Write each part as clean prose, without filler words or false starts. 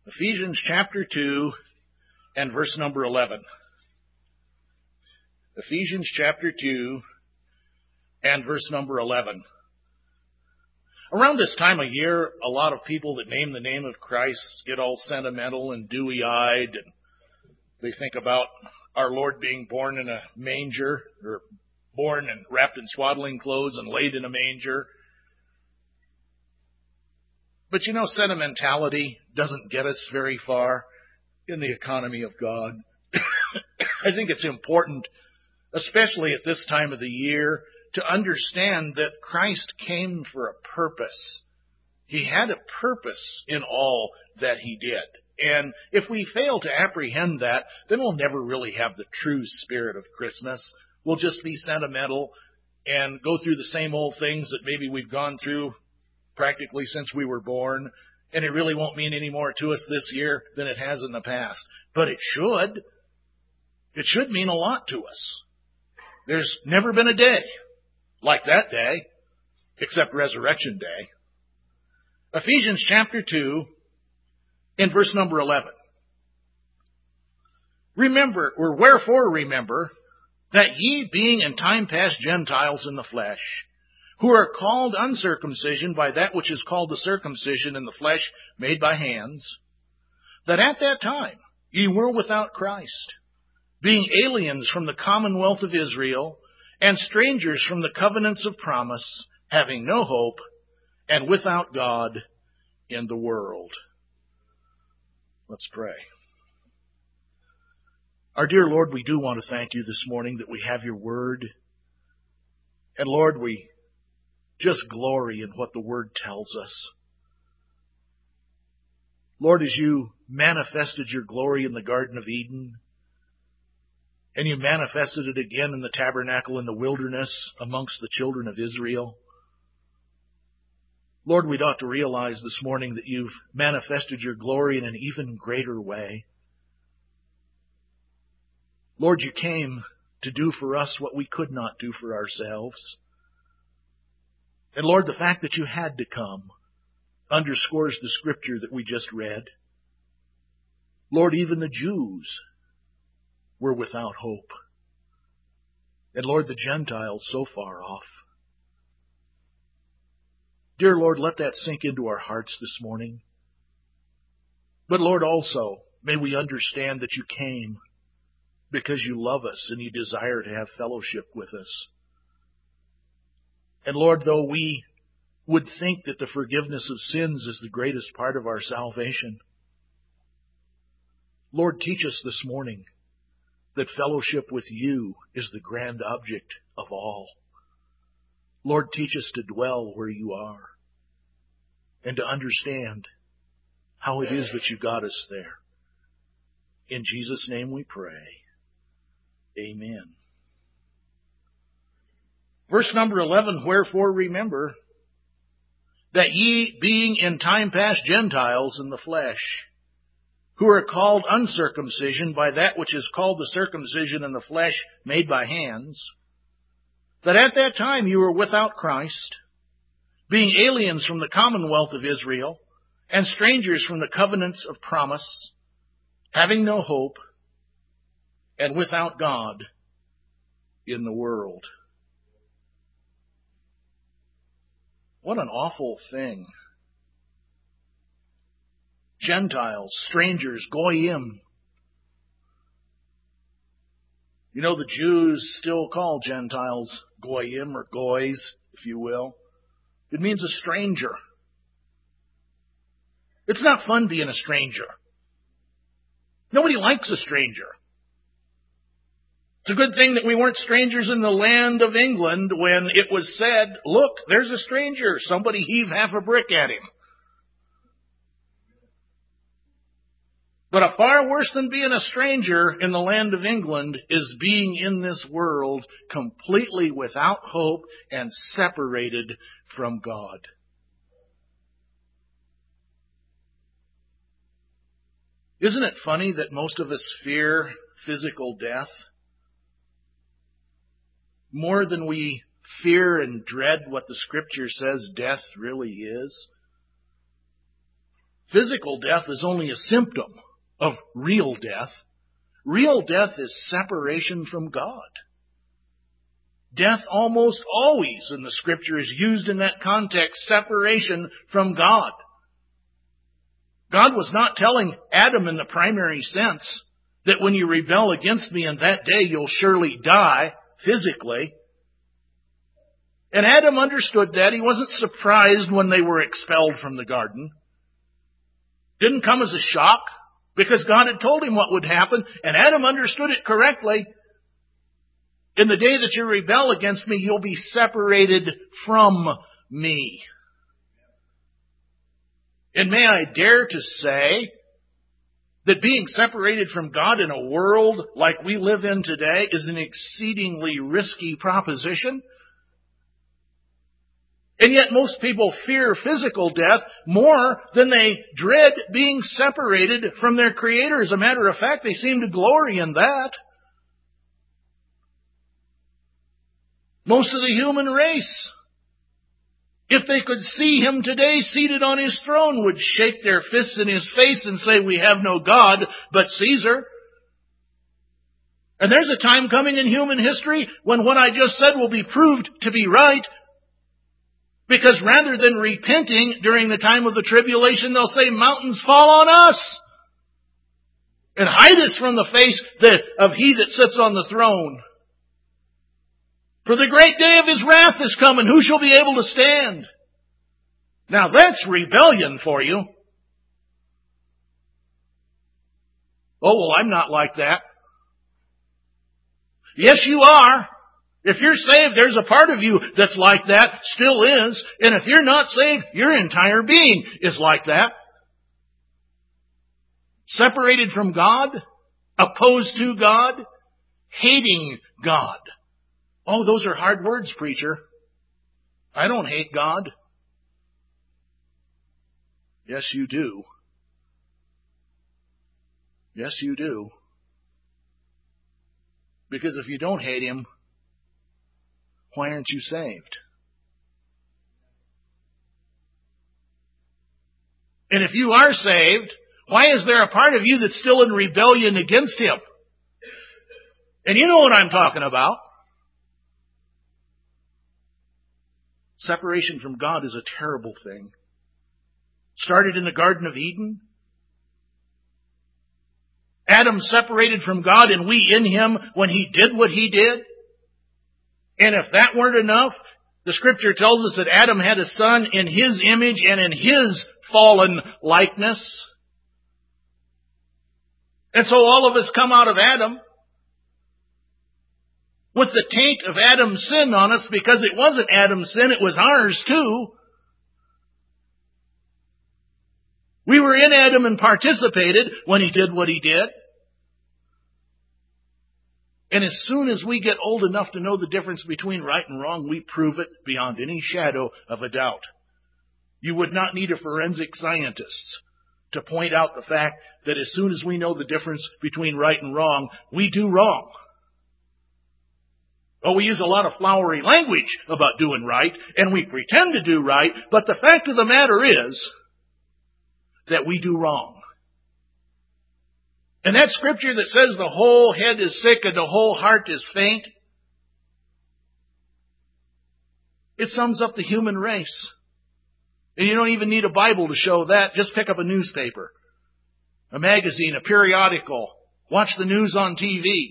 Ephesians chapter 2 and verse number 11. Ephesians chapter 2 and verse number 11. Around this time of year, a lot of people that name the name of Christ get all sentimental and dewy-eyed, and they think about our Lord being born in a manger, or born and wrapped in swaddling clothes and laid in a manger. But you know, sentimentality doesn't get us very far in the economy of God. I think it's important, especially at this time of the year, to understand that Christ came for a purpose. He had a purpose in all that he did. And if we fail to apprehend that, then we'll never really have the true spirit of Christmas. We'll just be sentimental and go through the same old things that maybe we've gone through practically since we were born, and it really won't mean any more to us this year than it has in the past. But it should. It should mean a lot to us. There's never been a day like that day, except Resurrection Day. Ephesians chapter 2, in verse number 11. Remember, or wherefore remember, that ye being in time past Gentiles in the flesh, who are called uncircumcision by that which is called the circumcision in the flesh made by hands, that at that time ye were without Christ, being aliens from the commonwealth of Israel, and strangers from the covenants of promise, having no hope, and without God in the world. Let's pray. Our dear Lord, we do want to thank you this morning that we have your word. And Lord, we just glory in what the word tells us. Lord, as you manifested your glory in the Garden of Eden, and you manifested it again in the tabernacle in the wilderness amongst the children of Israel, Lord, we'd ought to realize this morning that you've manifested your glory in an even greater way. Lord, you came to do for us what we could not do for ourselves. And Lord, the fact that you had to come underscores the scripture that we just read. Lord, even the Jews were without hope. And Lord, the Gentiles so far off. Dear Lord, let that sink into our hearts this morning. But Lord, also, may we understand that you came because you love us and you desire to have fellowship with us. And Lord, though we would think that the forgiveness of sins is the greatest part of our salvation, Lord, teach us this morning that fellowship with you is the grand object of all. Lord, teach us to dwell where you are and to understand how it is that you got us there. In Jesus' name we pray. Amen. Verse number 11, wherefore remember that ye being in time past Gentiles in the flesh, who are called uncircumcision by that which is called the circumcision in the flesh made by hands, that at that time you were without Christ, being aliens from the commonwealth of Israel, and strangers from the covenants of promise, having no hope, and without God in the world. What an awful thing. Gentiles, strangers, goyim. You know, the Jews still call Gentiles goyim or goys, if you will. It means a stranger. It's not fun being a stranger. Nobody likes a stranger. It's a good thing that we weren't strangers in the land of England when it was said, look, there's a stranger. Somebody heave half a brick at him. But a far worse than being a stranger in the land of England is being in this world completely without hope and separated from God. Isn't it funny that most of us fear physical death more than we fear and dread what the Scripture says death really is? Physical death is only a symptom of real death. Real death is separation from God. Death almost always in the Scripture is used in that context, separation from God. God was not telling Adam in the primary sense that when you rebel against me in that day you'll surely die physically. And Adam understood that. He wasn't surprised when they were expelled from the garden. Didn't come as a shock because God had told him what would happen, and Adam understood it correctly. In the day that you rebel against me, you'll be separated from me. And may I dare to say that being separated from God in a world like we live in today is an exceedingly risky proposition. And yet most people fear physical death more than they dread being separated from their Creator. As a matter of fact, they seem to glory in that. Most of the human race, if they could see Him today seated on His throne, would shake their fists in His face and say, we have no God but Caesar. And there's a time coming in human history when what I just said will be proved to be right. Because rather than repenting during the time of the tribulation, they'll say, mountains fall on us and hide us from the face of He that sits on the throne. For the great day of His wrath is coming. Who shall be able to stand? Now that's rebellion for you. Oh, well, I'm not like that. Yes, you are. If you're saved, there's a part of you that's like that, still is. And if you're not saved, your entire being is like that. Separated from God, opposed to God, hating God. Oh, those are hard words, preacher. I don't hate God. Yes, you do. Yes, you do. Because if you don't hate Him, why aren't you saved? And if you are saved, why is there a part of you that's still in rebellion against Him? And you know what I'm talking about. Separation from God is a terrible thing. Started in the Garden of Eden. Adam separated from God and we in him when he did what he did. And if that weren't enough, the Scripture tells us that Adam had a son in his image and in his fallen likeness. And so all of us come out of Adam with the taint of Adam's sin on us, because it wasn't Adam's sin, it was ours too. We were in Adam and participated when he did what he did. And as soon as we get old enough to know the difference between right and wrong, we prove it beyond any shadow of a doubt. You would not need a forensic scientist to point out the fact that as soon as we know the difference between right and wrong, we do wrong. Oh, we use a lot of flowery language about doing right, and we pretend to do right, but the fact of the matter is that we do wrong. And that Scripture that says the whole head is sick and the whole heart is faint, it sums up the human race. And you don't even need a Bible to show that. Just pick up a newspaper, a magazine, a periodical. Watch the news on TV.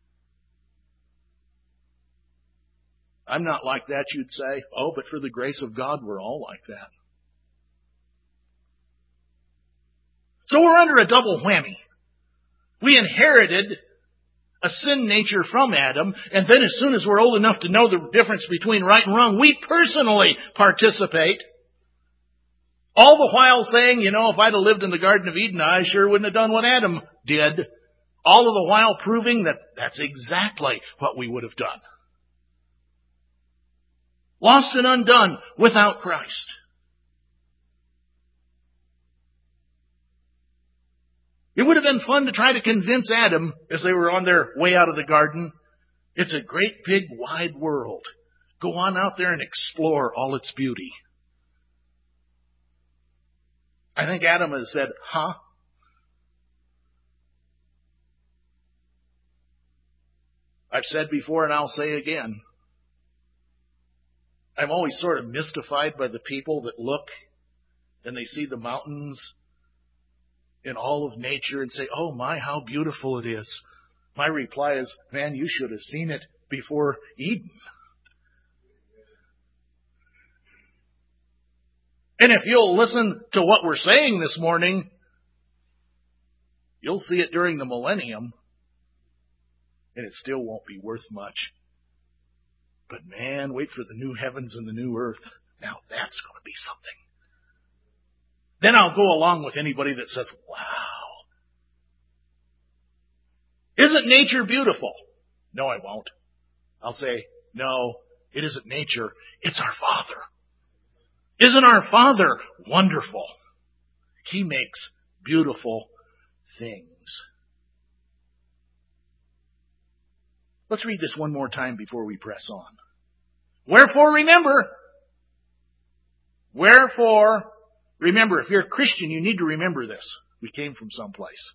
I'm not like that, you'd say. Oh, but for the grace of God, we're all like that. So we're under a double whammy. We inherited a sin nature from Adam, and then as soon as we're old enough to know the difference between right and wrong, we personally participate. All the while saying, if I'd have lived in the Garden of Eden, I sure wouldn't have done what Adam did. All of the while proving that that's exactly what we would have done. Lost and undone without Christ. It would have been fun to try to convince Adam, as they were on their way out of the garden, it's a great big wide world. Go on out there and explore all its beauty. I think Adam has said, huh? I've said before and I'll say again, I'm always sort of mystified by the people that look and they see the mountains in all of nature and say, oh my, how beautiful it is. My reply is, man, you should have seen it before Eden. And if you'll listen to what we're saying this morning, you'll see it during the millennium, and it still won't be worth much. But man, wait for the new heavens and the new earth. Now that's going to be something. Then I'll go along with anybody that says, wow. Isn't nature beautiful? No, I won't. I'll say, no, it isn't nature. It's our Father. Isn't our Father wonderful? He makes beautiful things. Let's read this one more time before we press on. Wherefore, remember, if you're a Christian, you need to remember this. We came from someplace.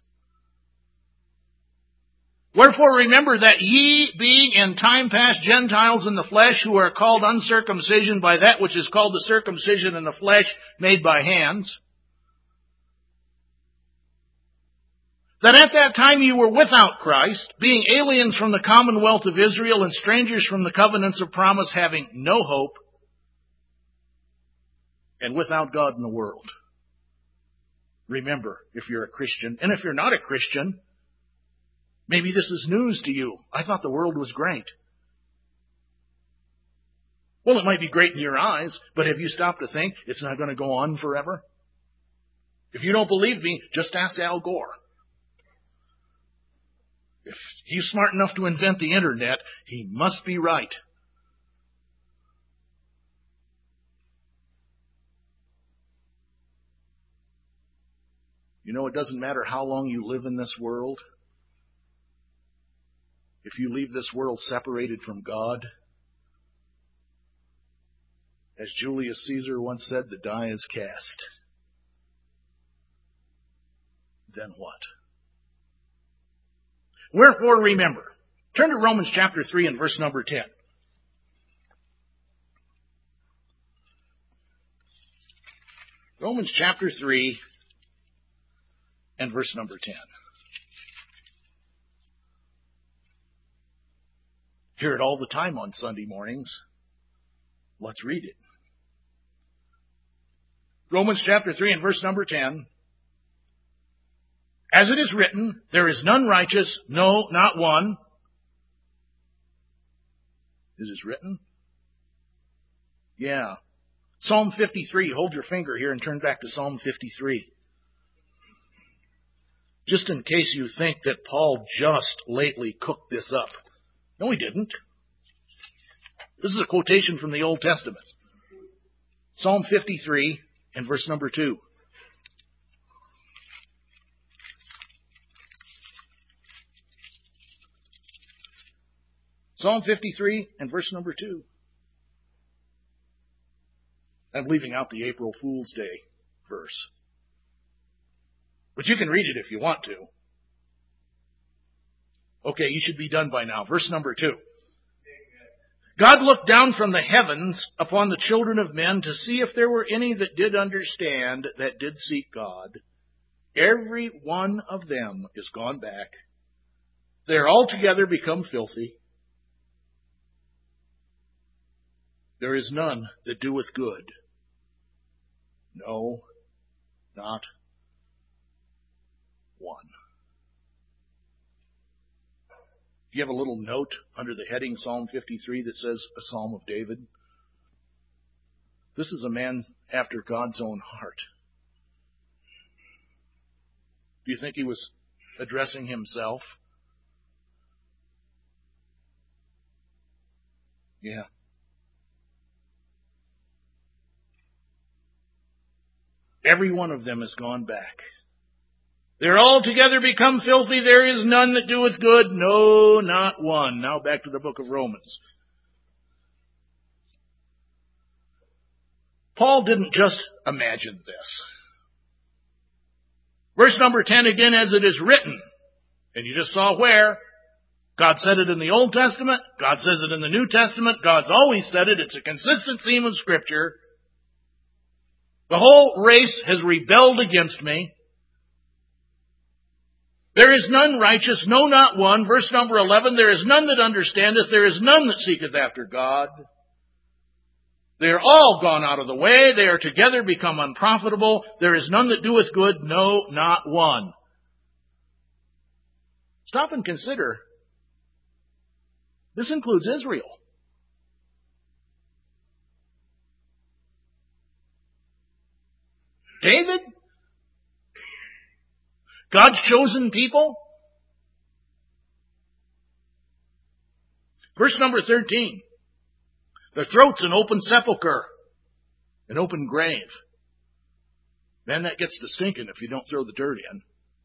Wherefore remember that ye, being in time past Gentiles in the flesh, who are called uncircumcision by that which is called the circumcision in the flesh made by hands, that at that time ye were without Christ, being aliens from the commonwealth of Israel and strangers from the covenants of promise, having no hope, and without God in the world. Remember, if you're a Christian, and if you're not a Christian, maybe this is news to you. I thought the world was great. Well, it might be great in your eyes, but have you stopped to think it's not going to go on forever? If you don't believe me, just ask Al Gore. If he's smart enough to invent the internet, he must be right. You know, it doesn't matter how long you live in this world. If you leave this world separated from God, as Julius Caesar once said, the die is cast. Then what? Wherefore remember. Turn to Romans chapter 3 and verse number 10. Romans chapter 3 and verse number 10. Hear it all the time on Sunday mornings. Let's read it. Romans chapter 3 and verse number 10. As it is written, there is none righteous, no, not one. Is this written? Yeah. Psalm 53. Hold your finger here and turn back to Psalm 53. Just in case you think that Paul just lately cooked this up. No, he didn't. This is a quotation from the Old Testament. Psalm 53 and verse number 2. Psalm 53 and verse number 2. I'm leaving out the April Fool's Day verse. But you can read it if you want to. Okay, you should be done by now. Verse number 2. God looked down from the heavens upon the children of men to see if there were any that did understand, that did seek God. Every one of them is gone back. They are altogether become filthy. There is none that doeth good. No, not one. Do you have a little note under the heading Psalm 53 that says a Psalm of David? This is a man after God's own heart. Do you think he was addressing himself? Yeah. Every one of them has gone back. They're altogether become filthy. There is none that doeth good. No, not one. Now back to the book of Romans. Paul didn't just imagine this. Verse number 10 again, as it is written. And you just saw where. God said it in the Old Testament. God says it in the New Testament. God's always said it. It's a consistent theme of Scripture. The whole race has rebelled against me. There is none righteous, no, not one. Verse number 11, there is none that understandeth, there is none that seeketh after God. They are all gone out of the way. They are together become unprofitable. There is none that doeth good, no, not one. Stop and consider. This includes Israel. David? God's chosen people? Verse number 13. Their throat's an open sepulchre, an open grave. Man, that gets to stinking if you don't throw the dirt in.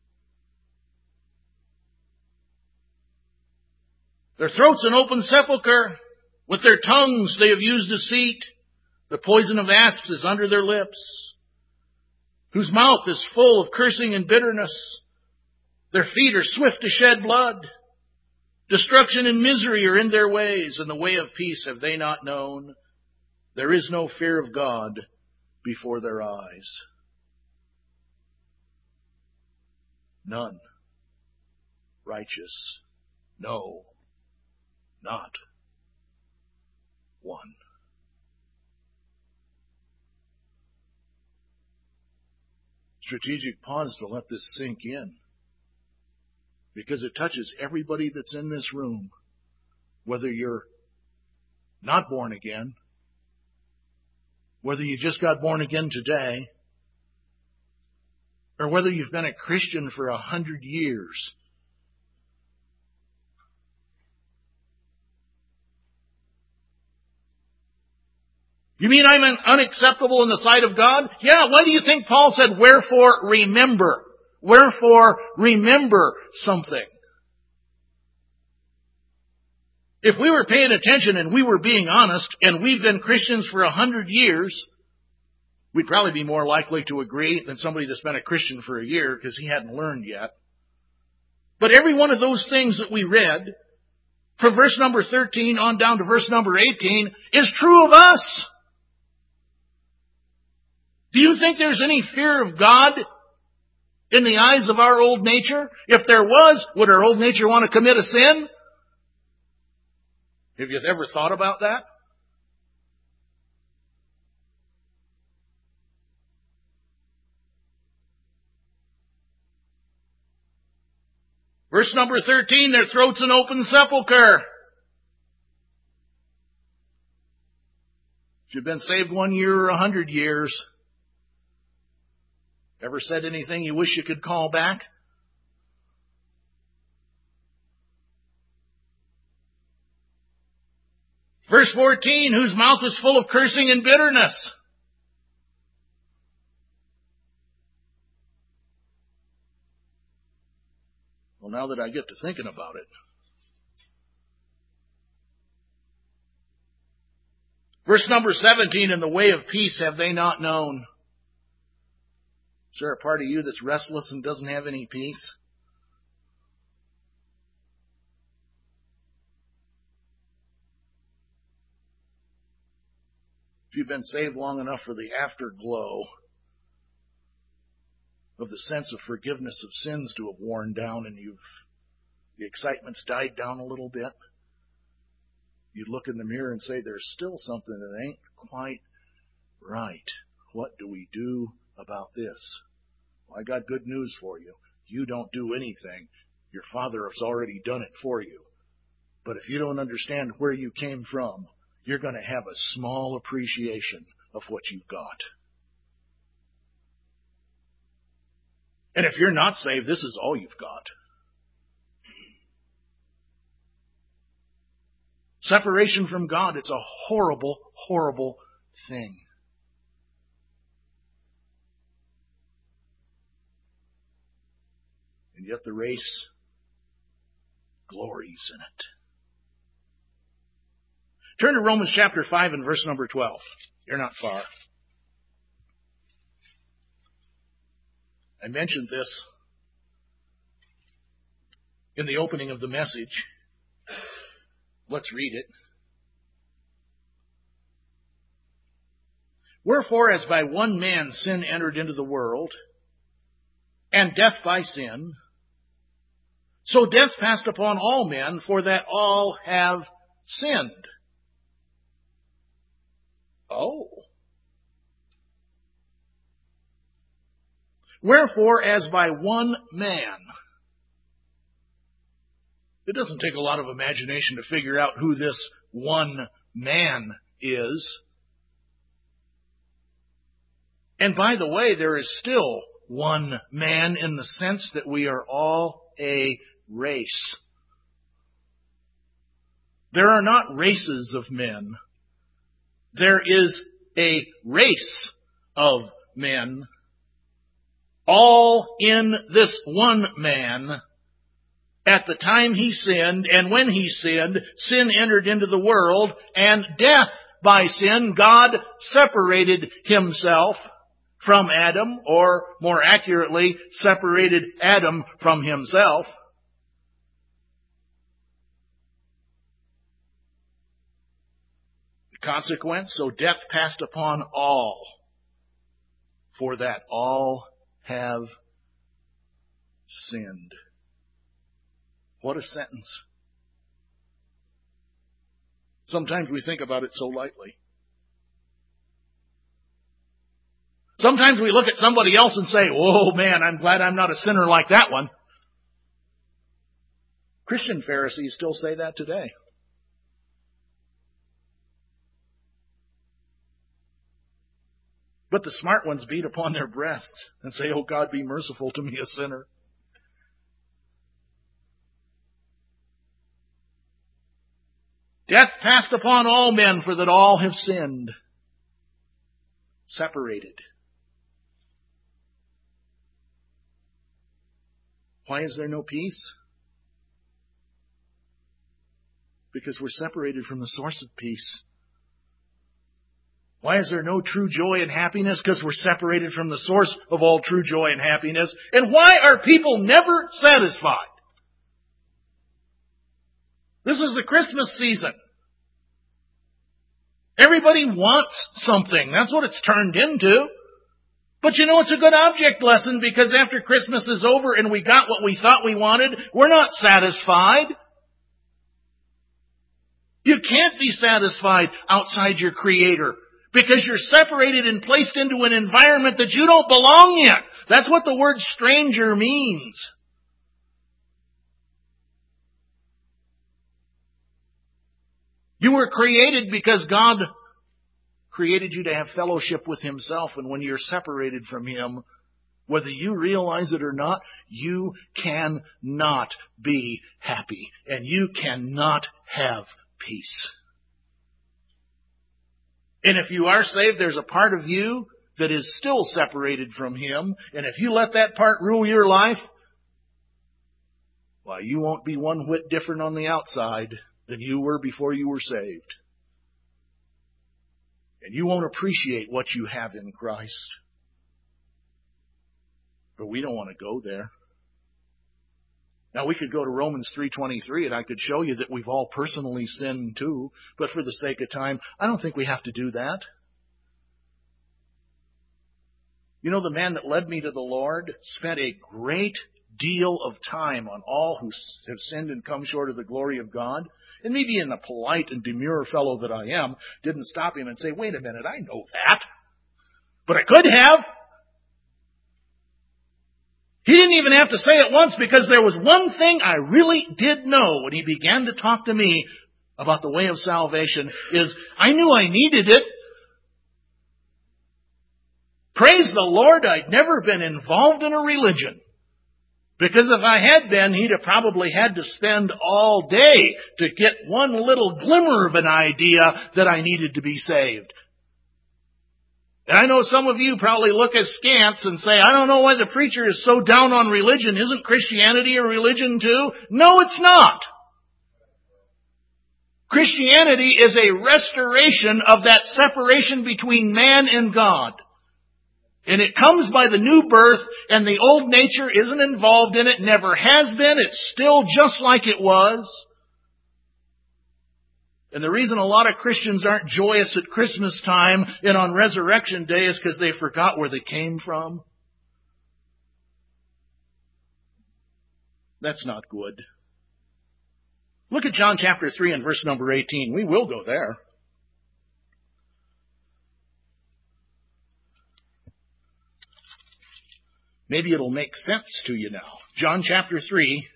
Their throat's an open sepulchre. With their tongues they have used deceit. The poison of asps is under their lips. Whose mouth is full of cursing and bitterness. Their feet are swift to shed blood. Destruction and misery are in their ways, and the way of peace have they not known. There is no fear of God before their eyes. None righteous, no, not one. Strategic pause to let this sink in, because it touches everybody that's in this room, whether you're not born again, whether you just got born again today, or whether you've been a Christian for 100 years. You mean I'm unacceptable in the sight of God? Yeah, why do you think Paul said, wherefore remember? Wherefore remember something? If we were paying attention and we were being honest, and we've been Christians for 100 years, we'd probably be more likely to agree than somebody that's been a Christian for a year because he hadn't learned yet. But every one of those things that we read, from verse number 13 on down to verse number 18, is true of us. Do you think there's any fear of God in the eyes of our old nature? If there was, would our old nature want to commit a sin? Have you ever thought about that? Verse number 13, their throat's an open sepulchre. If you've been saved 1 year or 100 years, ever said anything you wish you could call back? Verse 14, whose mouth is full of cursing and bitterness. Well, now that I get to thinking about it. Verse number 17, in the way of peace have they not known. Is there a part of you that's restless and doesn't have any peace? If you've been saved long enough for the afterglow of the sense of forgiveness of sins to have worn down and the excitement's died down a little bit, you'd look in the mirror and say, there's still something that ain't quite right. What do we do about this? Well, I got good news for you. You don't do anything. Your Father has already done it for you. But if you don't understand where you came from, you're going to have a small appreciation of what you've got. And if you're not saved, this is all you've got. Separation from God, it's a horrible, horrible thing. And yet the race glories in it. Turn to Romans chapter 5 and verse number 12. You're not far. I mentioned this in the opening of the message. Let's read it. Wherefore, as by one man sin entered into the world, and death by sin, so death passed upon all men, for that all have sinned. Oh. Wherefore, as by one man. It doesn't take a lot of imagination to figure out who this one man is. And by the way, there is still one man in the sense that we are all a race. There are not races of men. There is a race of men, all in this one man. At the time he sinned, and when he sinned, sin entered into the world, and death by sin, God separated himself from Adam, or more accurately, separated Adam from himself. The consequence, so death passed upon all, for that all have sinned. What a sentence. Sometimes we think about it so lightly. Sometimes we look at somebody else and say, oh man, I'm glad I'm not a sinner like that one. Christian Pharisees still say that today. But the smart ones beat upon their breasts and say, oh God, be merciful to me, a sinner. Death passed upon all men, for that all have sinned. Separated. Why is there no peace? Because we're separated from the source of peace. Why is there no true joy and happiness? Because we're separated from the source of all true joy and happiness. And why are people never satisfied? This is the Christmas season. Everybody wants something. That's what it's turned into. But you know, it's a good object lesson, because after Christmas is over and we got what we thought we wanted, we're not satisfied. You can't be satisfied outside your Creator, because you're separated and placed into an environment that you don't belong in. That's what the word stranger means. You were created because God created you to have fellowship with Himself, and when you're separated from Him, whether you realize it or not, you cannot be happy, and you cannot have peace. And if you are saved, there's a part of you that is still separated from Him, and if you let that part rule your life, well, you won't be one whit different on the outside than you were before you were saved. And you won't appreciate what you have in Christ. But we don't want to go there. Now, we could go to Romans 3:23, and I could show you that we've all personally sinned too. But for the sake of time, I don't think we have to do that. You know, the man that led me to the Lord spent a great deal of time on all who have sinned and come short of the glory of God. And me being a polite and demure fellow that I am, didn't stop him and say, wait a minute, I know that. But I could have. He didn't even have to say it once, because there was one thing I really did know when he began to talk to me about the way of salvation, is I knew I needed it. Praise the Lord, I'd never been involved in a religion. Because if I had been, he'd have probably had to spend all day to get one little glimmer of an idea that I needed to be saved. And I know some of you probably look askance and say, I don't know why the preacher is so down on religion. Isn't Christianity a religion too? No, it's not. Christianity is a restoration of that separation between man and God. And it comes by the new birth and the old nature isn't involved in it, never has been. It's still just like it was. And the reason a lot of Christians aren't joyous at Christmas time and on Resurrection Day is because they forgot where they came from. That's not good. Look at John chapter 3 and verse number 18. We will go there. Maybe it'll make sense to you now. John chapter 3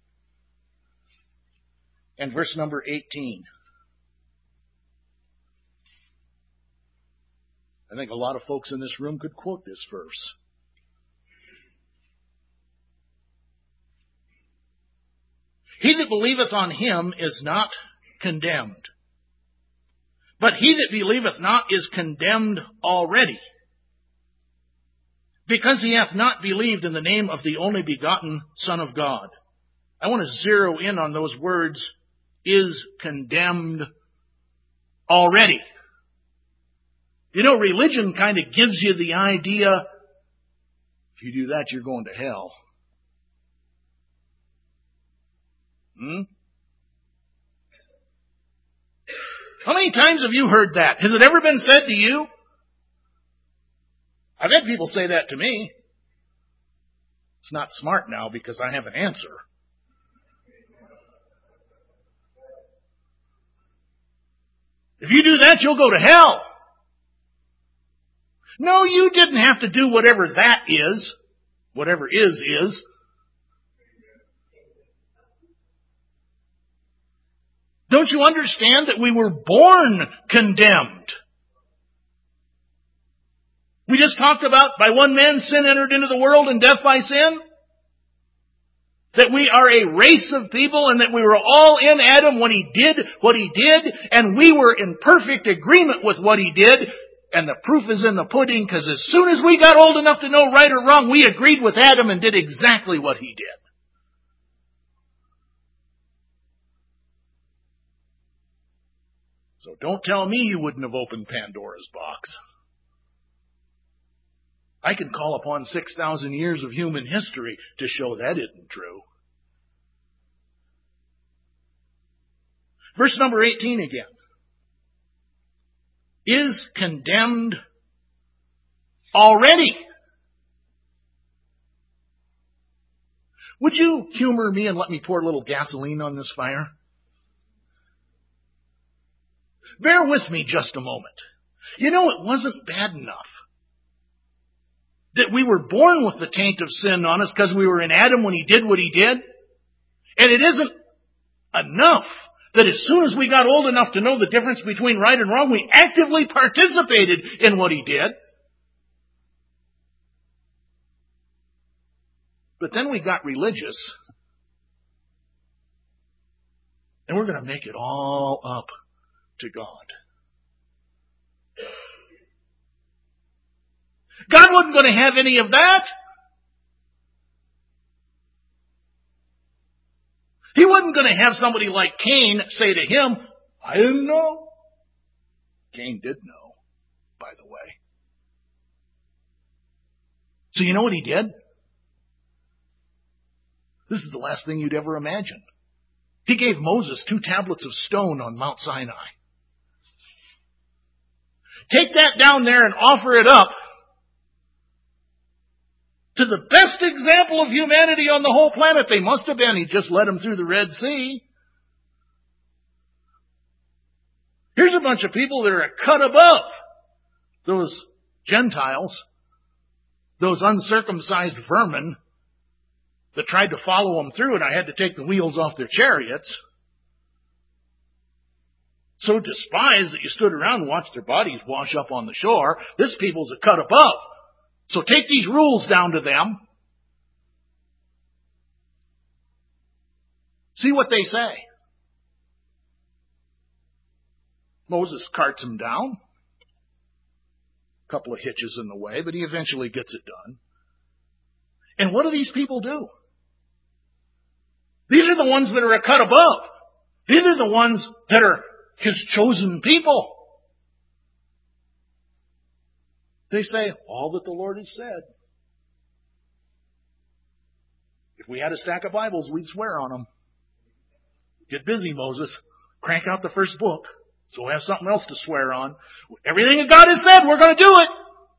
and verse number 18. I think a lot of folks in this room could quote this verse. He that believeth on him is not condemned, but he that believeth not is condemned already, because he hath not believed in the name of the only begotten Son of God. I want to zero in on those words, is condemned already. You know, religion kind of gives you the idea, if you do that, you're going to hell. How many times have you heard that? Has it ever been said to you? I've had people say that to me. It's not smart now because I have an answer. If you do that, you'll go to hell. No, you didn't have to do whatever that is. Whatever is. Don't you understand that we were born condemned? We just talked about by one man sin entered into the world and death by sin. That we are a race of people and that we were all in Adam when he did what he did, and we were in perfect agreement with what he did. And the proof is in the pudding, because as soon as we got old enough to know right or wrong, we agreed with Adam and did exactly what he did. So don't tell me you wouldn't have opened Pandora's box. I can call upon 6,000 years of human history to show that isn't true. Verse number 18 again. Is condemned already. Would you humor me and let me pour a little gasoline on this fire? Bear with me just a moment. You know, it wasn't bad enough that we were born with the taint of sin on us because we were in Adam when he did what he did. And it isn't enough that as soon as we got old enough to know the difference between right and wrong, we actively participated in what he did. But then we got religious. And we're going to make it all up to God. God wasn't going to have any of that. He wasn't going to have somebody like Cain say to him, I didn't know. Cain did know, by the way. So you know what he did? This is the last thing you'd ever imagine. He gave Moses 2 tablets of stone on Mount Sinai. Take that down there and offer it up to the best example of humanity on the whole planet. They must have been. He just led them through the Red Sea. Here's a bunch of people that are a cut above those Gentiles, those uncircumcised vermin that tried to follow them through, and I had to take the wheels off their chariots. So despised that you stood around and watched their bodies wash up on the shore. This people's a cut above. So take these rules down to them. See what they say. Moses carts them down. A couple of hitches in the way, but he eventually gets it done. And what do these people do? These are the ones that are a cut above. These are the ones that are his chosen people. They say, all that the Lord has said. If we had a stack of Bibles, we'd swear on them. Get busy, Moses. Crank out the first book so we'll have something else to swear on. Everything that God has said, we're going to do it.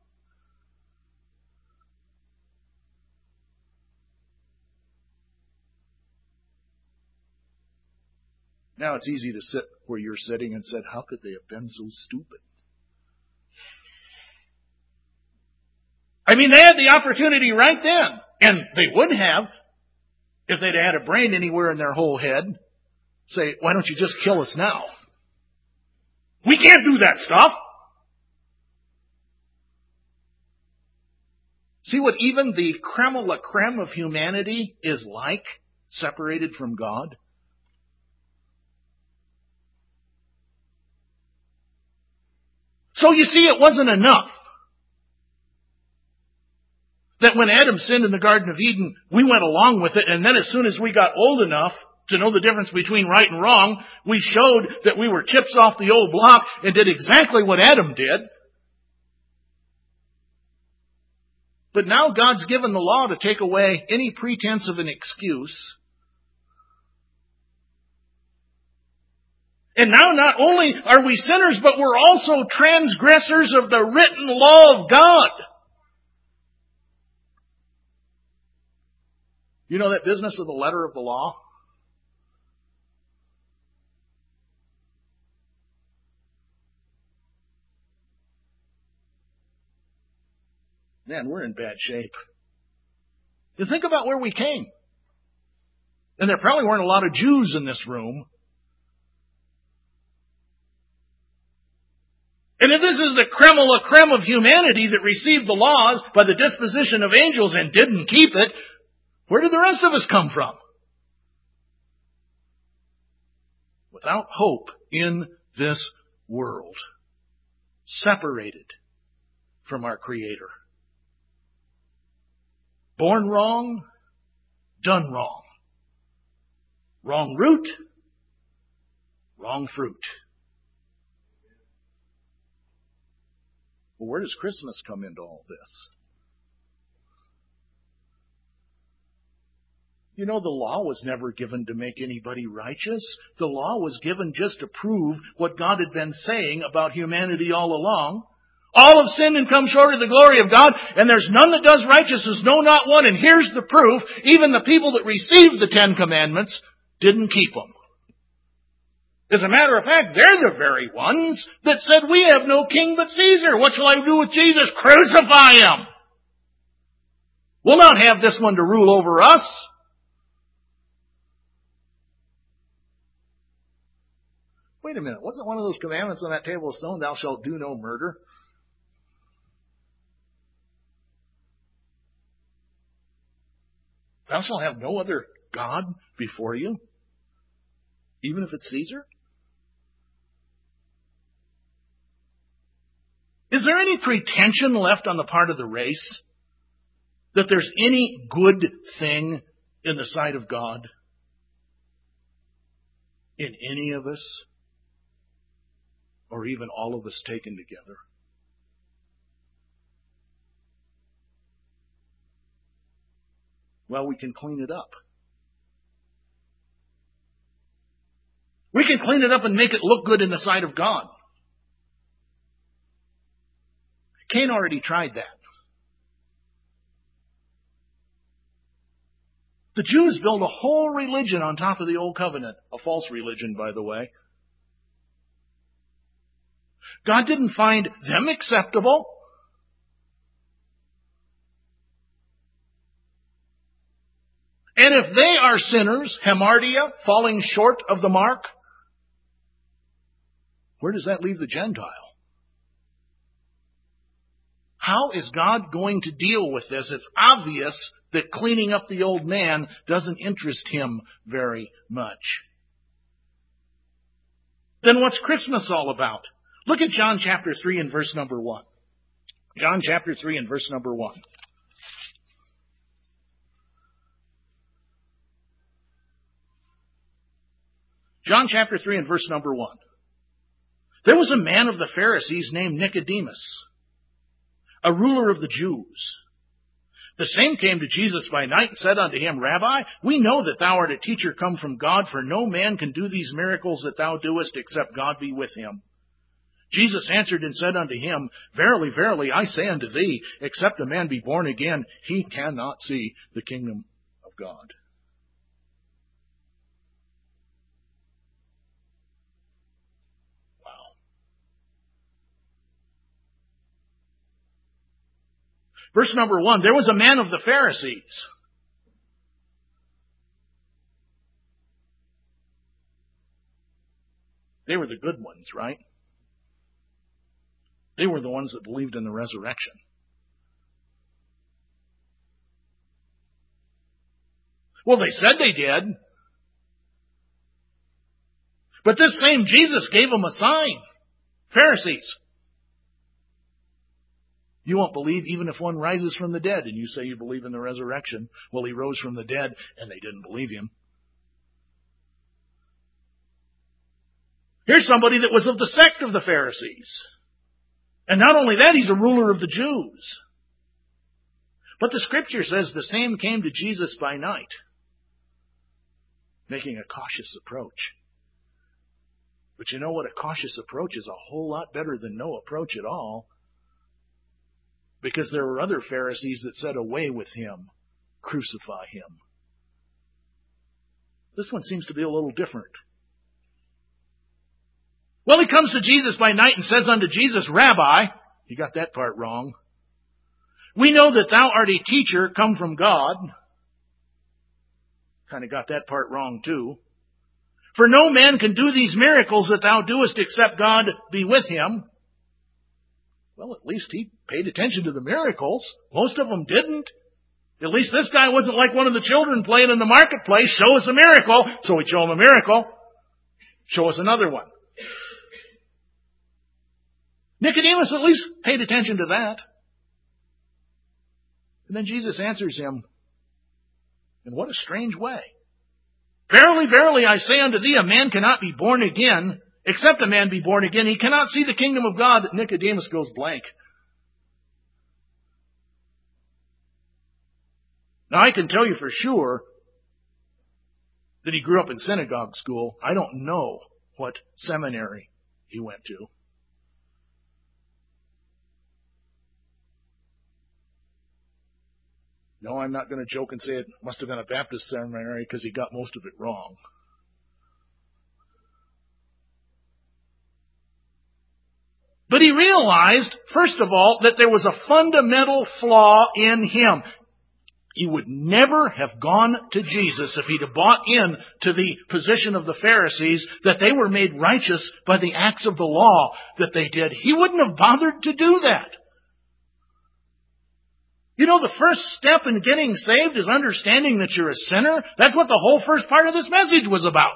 Now it's easy to sit where you're sitting and said, how could they have been so stupid? I mean, they had the opportunity right then. And they would have, if they'd had a brain anywhere in their whole head, say, why don't you just kill us now? We can't do that stuff. See what even the creme de la creme of humanity is like, separated from God? So you see, it wasn't enough that when Adam sinned in the Garden of Eden, we went along with it, and then as soon as we got old enough to know the difference between right and wrong, we showed that we were chips off the old block and did exactly what Adam did. But now God's given the law to take away any pretense of an excuse. And now not only are we sinners, but we're also transgressors of the written law of God. You know that business of the letter of the law? Man, we're in bad shape. You think about where we came. And there probably weren't a lot of Jews in this room. And if this is the creme de la creme of humanity that received the laws by the disposition of angels and didn't keep it, where did the rest of us come from? Without hope in this world. Separated from our Creator. Born wrong, done wrong. Wrong root, wrong fruit. Well, where does Christmas come into all this? You know, the law was never given to make anybody righteous. The law was given just to prove what God had been saying about humanity all along. All have sinned and come short of the glory of God, and there's none that does righteousness, no, not one. And here's the proof. Even the people that received the Ten Commandments didn't keep them. As a matter of fact, they're the very ones that said, we have no king but Caesar. What shall I do with Jesus? Crucify him. We'll not have this one to rule over us. Wait a minute. Wasn't one of those commandments on that table of stone, thou shalt do no murder? Thou shalt have no other God before you, even if it's Caesar? Is there any pretension left on the part of the race that there's any good thing in the sight of God in any of us, or even all of us taken together? Well, we can clean it up. We can clean it up and make it look good in the sight of God. Cain already tried that. The Jews built a whole religion on top of the Old Covenant, a false religion, by the way. God didn't find them acceptable. And if they are sinners, hamartia, falling short of the mark, where does that leave the Gentile? How is God going to deal with this? It's obvious that cleaning up the old man doesn't interest him very much. Then what's Christmas all about? Look at John chapter 3 and verse number 1. John chapter 3 and verse number 1. John chapter 3 and verse number 1. There was a man of the Pharisees named Nicodemus, a ruler of the Jews. The same came to Jesus by night and said unto him, Rabbi, we know that thou art a teacher come from God, for no man can do these miracles that thou doest except God be with him. Jesus answered and said unto him, Verily, verily, I say unto thee, except a man be born again, he cannot see the kingdom of God. Wow. Verse number 1, there was a man of the Pharisees. They were the good ones, right? They were the ones that believed in the resurrection. Well, they said they did. But this same Jesus gave them a sign. Pharisees, you won't believe even if one rises from the dead. And you say you believe in the resurrection. Well, he rose from the dead, and they didn't believe him. Here's somebody that was of the sect of the Pharisees. And not only that, he's a ruler of the Jews. But the Scripture says the same came to Jesus by night, making a cautious approach. But you know what? A cautious approach is a whole lot better than no approach at all. Because there were other Pharisees that said, away with him, crucify him. This one seems to be a little different. Well, he comes to Jesus by night and says unto Jesus, Rabbi, you got that part wrong. We know that thou art a teacher come from God. Kind of got that part wrong too. For no man can do these miracles that thou doest except God be with him. Well, at least he paid attention to the miracles. Most of them didn't. At least this guy wasn't like one of the children playing in the marketplace. Show us a miracle. So we'd show him a miracle. Show us another one. Nicodemus at least paid attention to that. And then Jesus answers him in what a strange way. Verily, verily, I say unto thee, a man cannot be born again. Except a man be born again, he cannot see the kingdom of God. Nicodemus goes blank. Now, I can tell you for sure that he grew up in synagogue school. I don't know what seminary he went to. No, I'm not going to joke and say it must have been a Baptist seminary because he got most of it wrong. But he realized, first of all, that there was a fundamental flaw in him. He would never have gone to Jesus if he'd have bought in to the position of the Pharisees that they were made righteous by the acts of the law that they did. He wouldn't have bothered to do that. You know, the first step in getting saved is understanding that you're a sinner. That's what the whole first part of this message was about.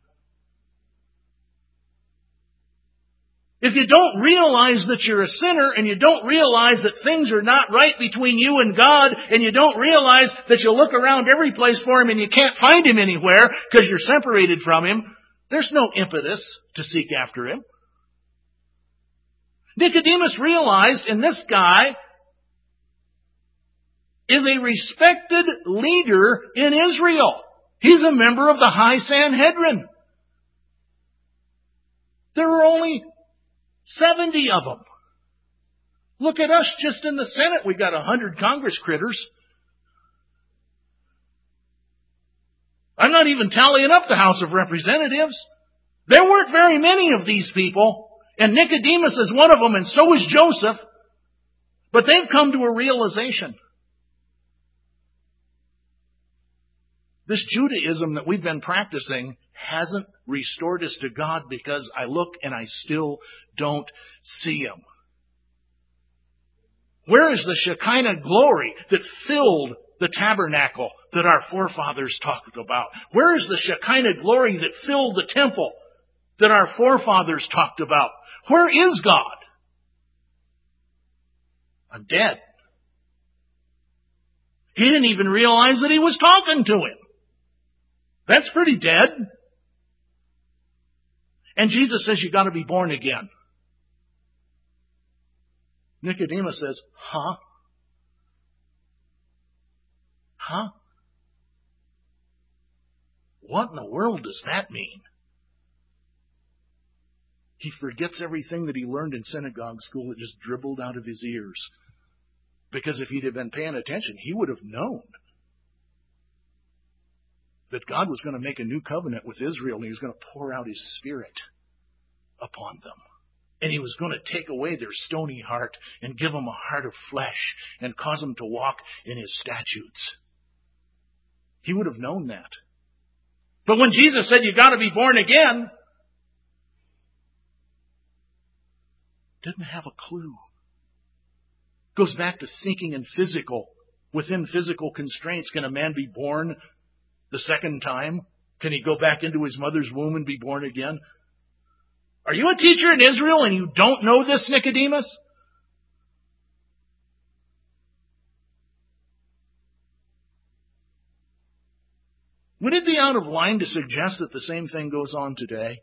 If you don't realize that you're a sinner and you don't realize that things are not right between you and God and you don't realize that you look around every place for Him and you can't find Him anywhere because you're separated from Him, there's no impetus to seek after Him. Nicodemus realized in this guy is a respected leader in Israel. He's a member of the High Sanhedrin. There are only 70 of them. Look at us just in the Senate. We've got 100 Congress critters. I'm not even tallying up the House of Representatives. There weren't very many of these people, and Nicodemus is one of them, and so is Joseph. But they've come to a realization. This Judaism that we've been practicing hasn't restored us to God because I look and I still don't see Him. Where is the Shekinah glory that filled the tabernacle that our forefathers talked about? Where is the Shekinah glory that filled the temple that our forefathers talked about? Where is God? I'm dead. He didn't even realize that He was talking to him. That's pretty dead. And Jesus says, you got to be born again. Nicodemus says, huh? Huh? What in the world does that mean? He forgets everything that he learned in synagogue school. It just dribbled out of his ears. Because if he'd have been paying attention, he would have known that God was going to make a new covenant with Israel, and he was going to pour out his Spirit upon them. And he was going to take away their stony heart and give them a heart of flesh and cause them to walk in his statutes. He would have known that. But when Jesus said, you got to be born again, didn't have a clue. Goes back to thinking in physical, within physical constraints. Can a man be born the second time? Can he go back into his mother's womb and be born again? Are you a teacher in Israel and you don't know this, Nicodemus? Would it be out of line to suggest that the same thing goes on today?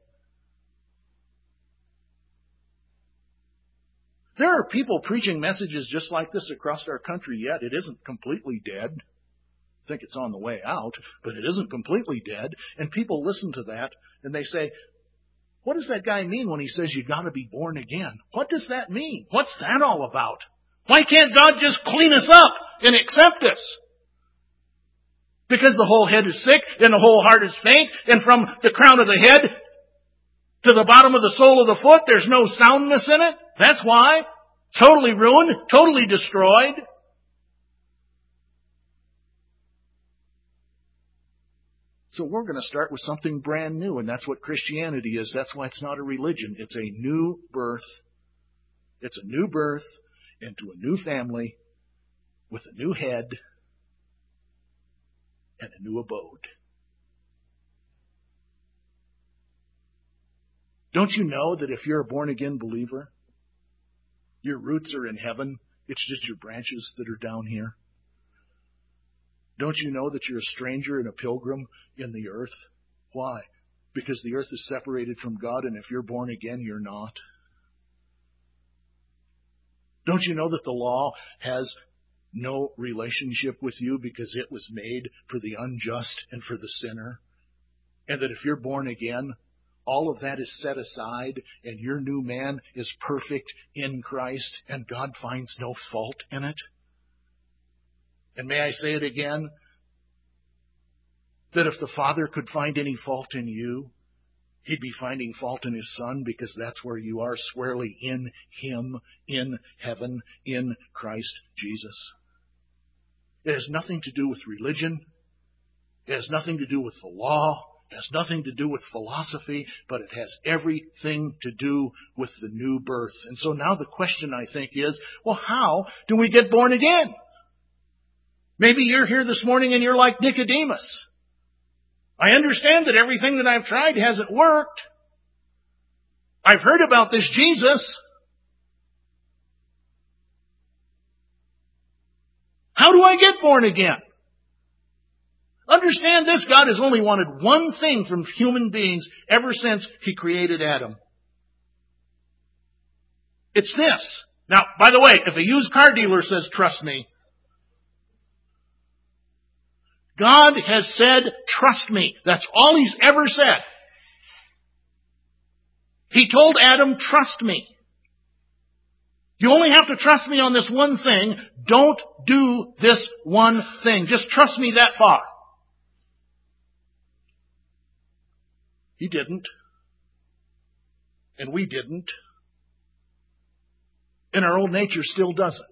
There are people preaching messages just like this across our country yet. It isn't completely dead. I think it's on the way out, but it isn't completely dead. And people listen to that and they say, what does that guy mean when he says you got to be born again? What does that mean? What's that all about? Why can't God just clean us up and accept us? Because the whole head is sick and the whole heart is faint, and from the crown of the head to the bottom of the sole of the foot, there's no soundness in it. That's why. Totally ruined, totally destroyed. So we're going to start with something brand new, and that's what Christianity is. That's why it's not a religion. It's a new birth. It's a new birth into a new family with a new head and a new abode. Don't you know that if you're a born-again believer, your roots are in heaven? It's just your branches that are down here. Don't you know that you're a stranger and a pilgrim in the earth? Why? Because the earth is separated from God, and if you're born again, you're not. Don't you know that the law has no relationship with you because it was made for the unjust and for the sinner? And that if you're born again, all of that is set aside, and your new man is perfect in Christ, and God finds no fault in it? And may I say it again, that if the Father could find any fault in you, He'd be finding fault in His Son, because that's where you are, squarely in Him, in heaven, in Christ Jesus. It has nothing to do with religion. It has nothing to do with the law. It has nothing to do with philosophy, but it has everything to do with the new birth. And so now the question, I think, is, well, how do we get born again? Maybe you're here this morning and you're like Nicodemus. I understand that everything that I've tried hasn't worked. I've heard about this Jesus. How do I get born again? Understand this, God has only wanted one thing from human beings ever since He created Adam. It's this. Now, by the way, if a used car dealer says, trust me, God has said, trust me. That's all He's ever said. He told Adam, trust me. You only have to trust me on this one thing. Don't do this one thing. Just trust me that far. He didn't. And we didn't. And our old nature still doesn't.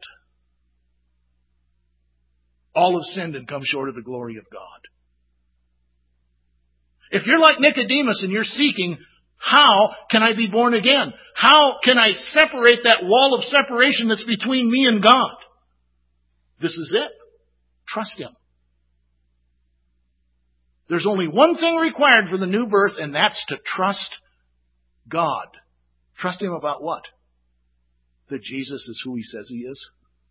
All have sinned and come short of the glory of God. If you're like Nicodemus and you're seeking, how can I be born again? How can I separate that wall of separation that's between me and God? This is it. Trust Him. There's only one thing required for the new birth, and that's to trust God. Trust Him about what? That Jesus is who He says He is.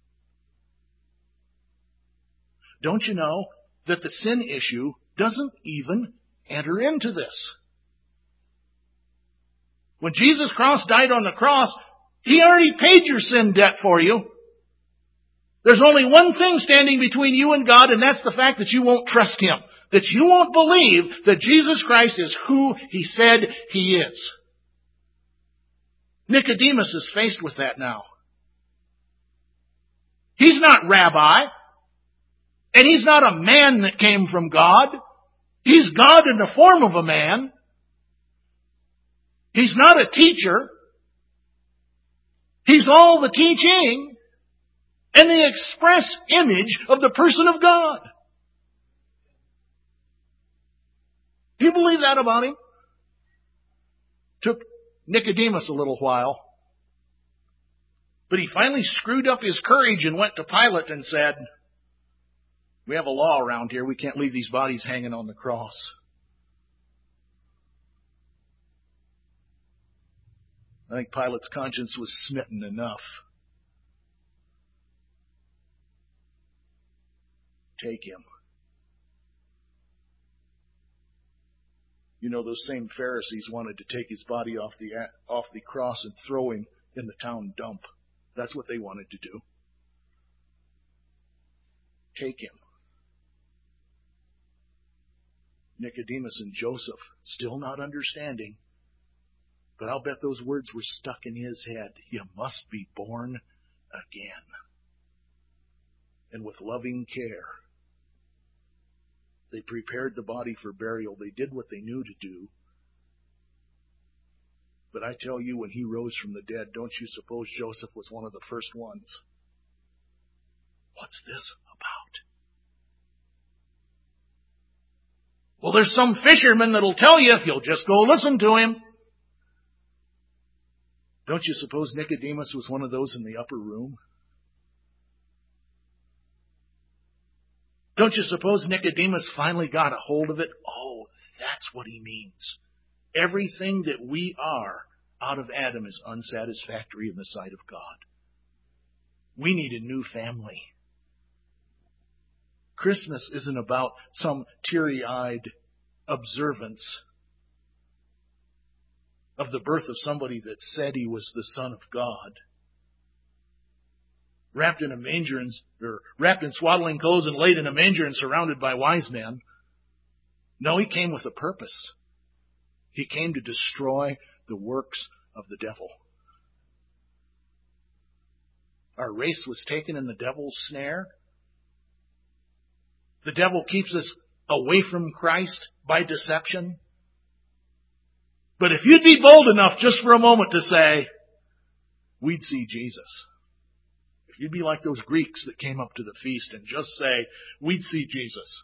Don't you know that the sin issue doesn't even enter into this? When Jesus Christ died on the cross, He already paid your sin debt for you. There's only one thing standing between you and God, and that's the fact that you won't trust Him. That you won't believe that Jesus Christ is who He said He is. Nicodemus is faced with that now. He's not rabbi, and he's not a man that came from God. He's God in the form of a man. He's not a teacher. He's all the teaching and the express image of the person of God. Do you believe that about him? Took Nicodemus a little while. But he finally screwed up his courage and went to Pilate and said, we have a law around here. We can't leave these bodies hanging on the cross. I think Pilate's conscience was smitten enough. Take him. You know, those same Pharisees wanted to take his body off the cross and throw him in the town dump. That's what they wanted to do. Take him. Nicodemus and Joseph, still not understanding, but I'll bet those words were stuck in his head. You must be born again. And with loving care, they prepared the body for burial. They did what they knew to do. But I tell you, when he rose from the dead, don't you suppose Joseph was one of the first ones? What's this about? Well, there's some fisherman that'll tell you if you'll just go listen to him. Don't you suppose Nicodemus was one of those in the upper room? Don't you suppose Nicodemus finally got a hold of it? Oh, that's what he means. Everything that we are out of Adam is unsatisfactory in the sight of God. We need a new family. Christmas isn't about some teary-eyed observance of the birth of somebody that said he was the Son of God. Wrapped in swaddling clothes and laid in a manger and surrounded by wise men. No, he came with a purpose. He came to destroy the works of the devil. Our race was taken in the devil's snare. The devil keeps us away from Christ by deception. But if you'd be bold enough just for a moment to say, we'd see Jesus. If you'd be like those Greeks that came up to the feast and just say, we'd see Jesus.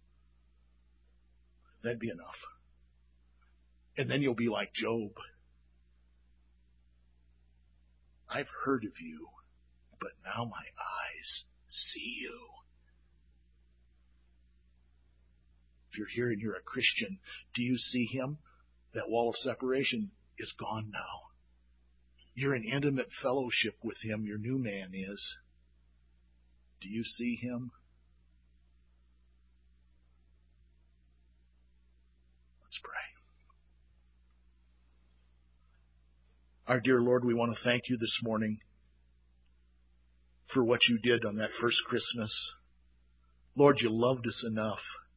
That'd be enough. And then you'll be like Job. I've heard of you, but now my eyes see you. If you're here and you're a Christian, do you see him? That wall of separation is gone now. You're in intimate fellowship with him. Your new man is. Do you see him? Let's pray. Our dear Lord, we want to thank you this morning for what you did on that first Christmas. Lord, you loved us enough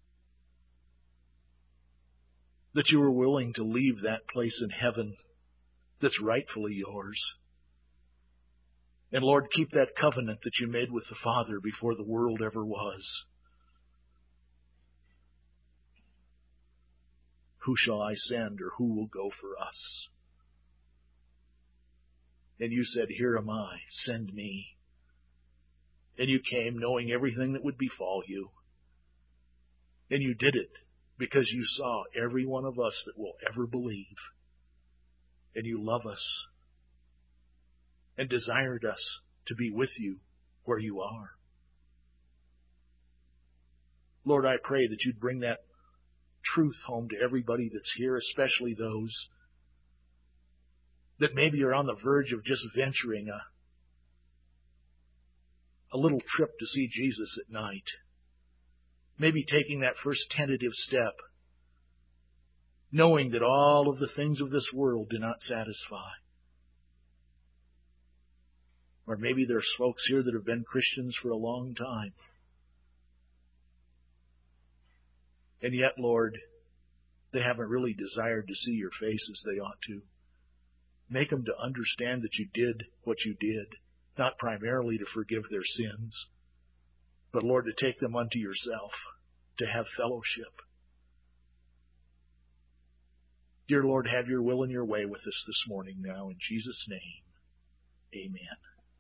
that you were willing to leave that place in heaven that's rightfully yours. And Lord, keep that covenant that you made with the Father before the world ever was. Who shall I send, or who will go for us? And you said, here am I, send me. And you came knowing everything that would befall you. And you did it because you saw every one of us that will ever believe. And you love us and desired us to be with you where you are. Lord, I pray that you'd bring that truth home to everybody that's here, especially those that maybe are on the verge of just venturing a little trip to see Jesus at night. Maybe taking that first tentative step, knowing that all of the things of this world do not satisfy. Or maybe there's folks here that have been Christians for a long time. And yet, Lord, they haven't really desired to see your face as they ought to. Make them to understand that you did what you did, not primarily to forgive their sins, but, Lord, to take them unto yourself, to have fellowship. Dear Lord, have your will and your way with us this morning now. In Jesus' name, amen.